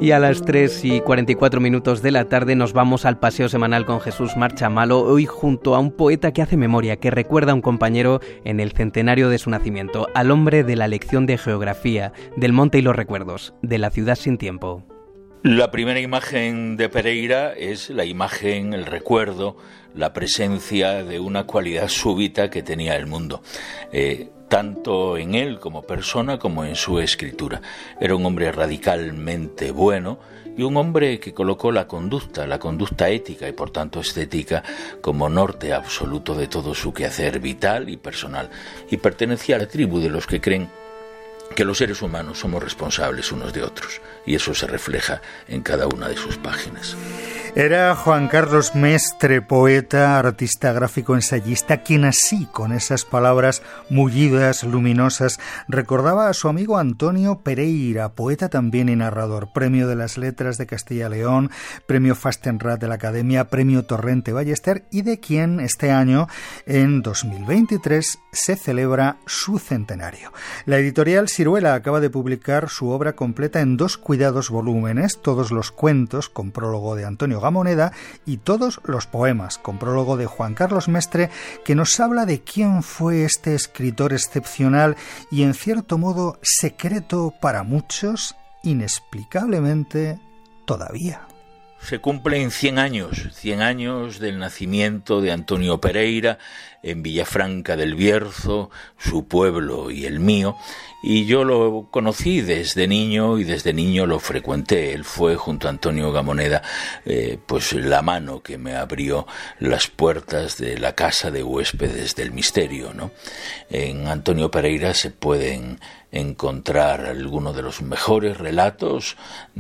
Y a las 3:44 de la tarde nos vamos al paseo semanal con Jesús Marchamalo, hoy junto a un poeta que hace memoria, que recuerda a un compañero en el centenario de su nacimiento, al hombre de la lección de geografía, del monte y los recuerdos, de la ciudad sin tiempo. La primera imagen de Pereira es la imagen, el recuerdo, la presencia de una cualidad súbita que tenía el mundo. Tanto en él como persona como en su escritura. Era un hombre radicalmente bueno y un hombre que colocó la conducta ética y por tanto estética como norte absoluto de todo su quehacer vital y personal. Y pertenecía a la tribu de los que creen que los seres humanos somos responsables unos de otros, y eso se refleja en cada una de sus páginas. Era Juan Carlos Mestre, poeta, artista gráfico, ensayista, quien así, con esas palabras mullidas, luminosas, recordaba a su amigo Antonio Pereira, poeta también y narrador, Premio de las Letras de Castilla y León, Premio Fastenrath de la Academia, Premio Torrente Ballester, y de quien este año, en 2023, se celebra su centenario. La editorial Siruela acaba de publicar su obra completa en 2 cuidados volúmenes, todos los cuentos, con prólogo de Antonio Gamoneda, y todos los poemas, con prólogo de Juan Carlos Mestre, que nos habla de quién fue este escritor excepcional y en cierto modo secreto para muchos, inexplicablemente todavía. Se cumplen 100 años del nacimiento de Antonio Pereira en Villafranca del Bierzo, su pueblo y el mío, y yo lo conocí desde niño y desde niño lo frecuenté. Él fue, junto a Antonio Gamoneda, pues la mano que me abrió las puertas de la casa de huéspedes del misterio, ¿no? En Antonio Pereira se pueden encontrar algunos de los mejores relatos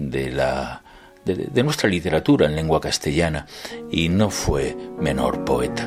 de nuestra literatura en lengua castellana, y no fue menor poeta.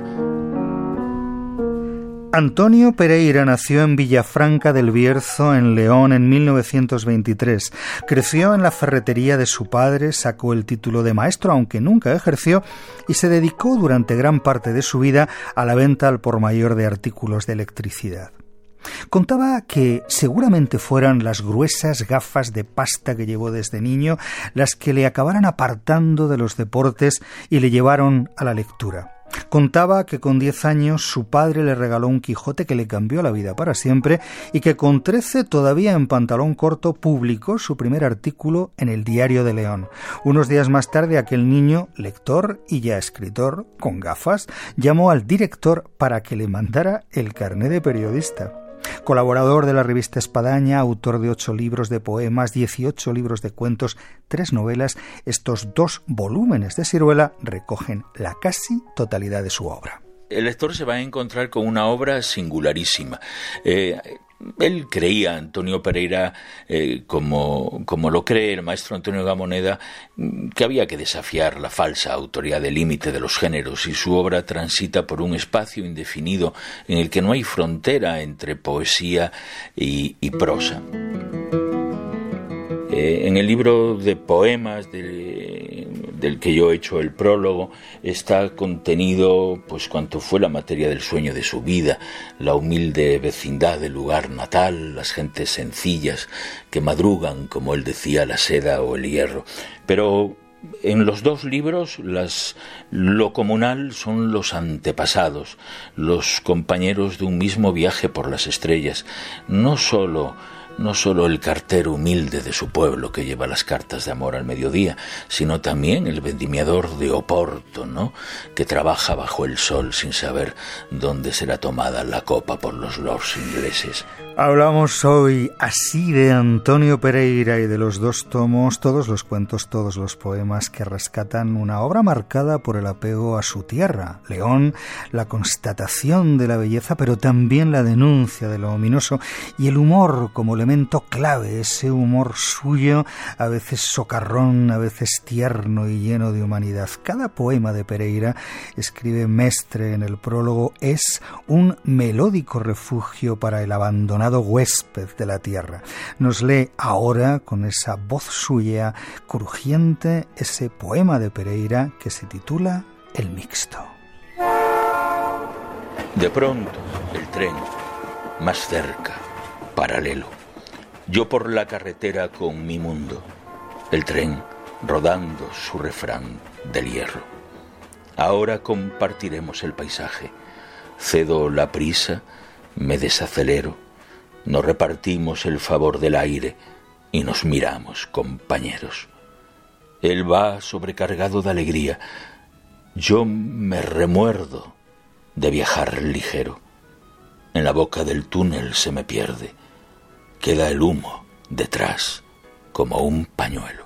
Antonio Pereira nació en Villafranca del Bierzo, en León, en 1923. Creció en la ferretería de su padre, sacó el título de maestro, aunque nunca ejerció, y se dedicó durante gran parte de su vida a la venta al por mayor de artículos de electricidad. Contaba que seguramente fueran las gruesas gafas de pasta que llevó desde niño las que le acabaran apartando de los deportes y le llevaron a la lectura. Contaba que con 10 años su padre le regaló un Quijote que le cambió la vida para siempre y que con 13, todavía en pantalón corto, publicó su primer artículo en el Diario de León. Unos días más tarde, aquel niño, lector y ya escritor, con gafas, llamó al director para que le mandara el carné de periodista. Colaborador de la revista Espadaña, autor de 8 libros de poemas, 18 libros de cuentos, 3 novelas, estos 2 volúmenes de Siruela recogen la casi totalidad de su obra. El lector se va a encontrar con una obra singularísima. Él creía, Antonio Pereira, como lo cree el maestro Antonio Gamoneda, que había que desafiar la falsa autoridad del límite de los géneros, y su obra transita por un espacio indefinido en el que no hay frontera entre poesía y prosa. En el libro de poemas del que yo he hecho el prólogo está contenido pues cuanto fue la materia del sueño de su vida, la humilde vecindad del lugar natal, las gentes sencillas que madrugan, como él decía, la seda o el hierro. Pero en los 2 libros lo comunal son los antepasados, los compañeros de un mismo viaje por las estrellas, no solo el cartero humilde de su pueblo que lleva las cartas de amor al mediodía, sino también el vendimiador de Oporto, ¿no?, que trabaja bajo el sol sin saber dónde será tomada la copa por los lords ingleses. Hablamos hoy así de Antonio Pereira y de los 2 tomos, todos los cuentos, todos los poemas que rescatan una obra marcada por el apego a su tierra, León, la constatación de la belleza, pero también la denuncia de lo ominoso y el humor como elemento clave, ese humor suyo, a veces socarrón, a veces tierno y lleno de humanidad. Cada poema de Pereira, escribe Mestre en el prólogo, es un melódico refugio para el abandonado huésped de la tierra. Nos lee ahora, con esa voz suya crujiente, ese poema de Pereira que se titula El Mixto. De pronto, el tren, más cerca, paralelo. Yo por la carretera con mi mundo. el tren rodando su refrán del hierro. Ahora compartiremos el paisaje. Cedo la prisa, me desacelero, nos repartimos el favor del aire y nos miramos, compañeros. Él va sobrecargado de alegría, yo me remuerdo de viajar ligero. En la boca del túnel se me pierde, queda el humo detrás como un pañuelo.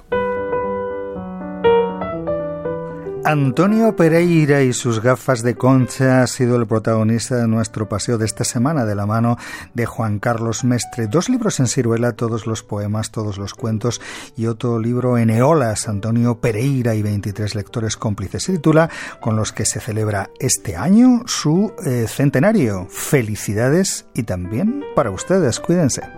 Antonio Pereira y sus gafas de concha ha sido el protagonista de nuestro paseo de esta semana de la mano de Juan Carlos Mestre. 2 libros en ciruela, todos los poemas, todos los cuentos y otro libro en eolas, Antonio Pereira y 23 lectores cómplices. Se titula Con los que se celebra este año su centenario. Felicidades y también para ustedes. Cuídense.